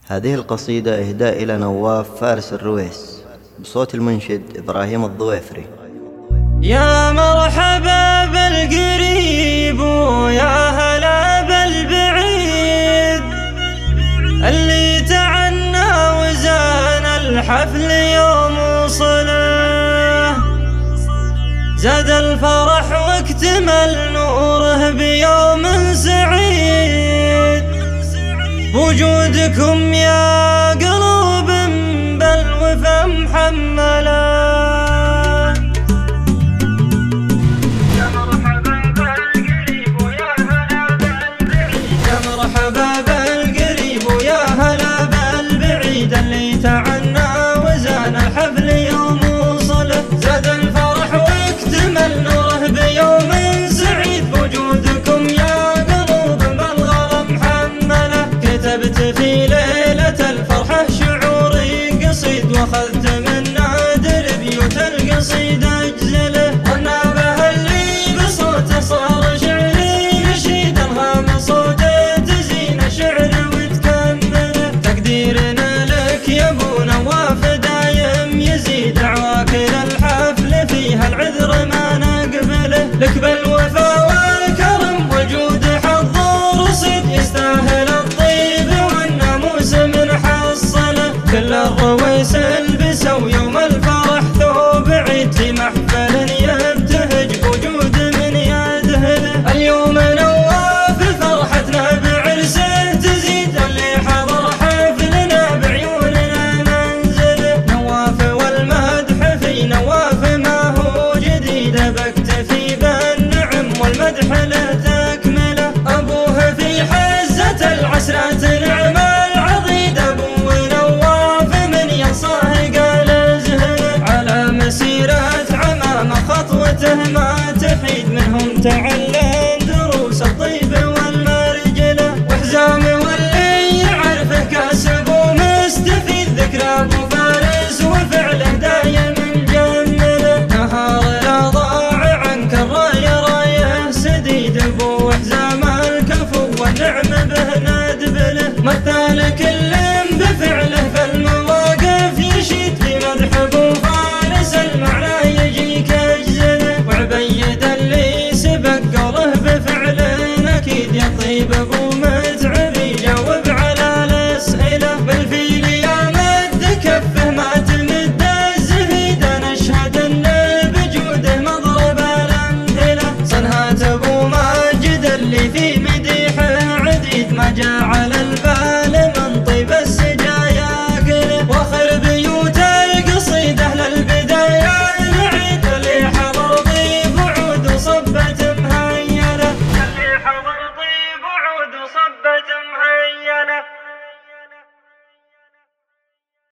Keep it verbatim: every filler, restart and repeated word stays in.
هذه القصيدة إهداء إلى نواف فارس الرويس بصوت المنشد إبراهيم الضويفري. يا مرحبا بالقريب ويا هلا بالبعيد اللي تعنى وزان الحفل يوم وصله، زاد الفرح واكتمل نوره بيوم سعيد بوجودكم يا قلوب بالوفا محمله. اللي تعنى وزان الحفل يوم وصله، زاد الفرح واكتمل نوره بيوم سعيد بوجودكم يا قلوب بالغلا محمله. كتبت في ليلة الفرحة شعوري قصيد واخذت من نادر بيوت القصيدة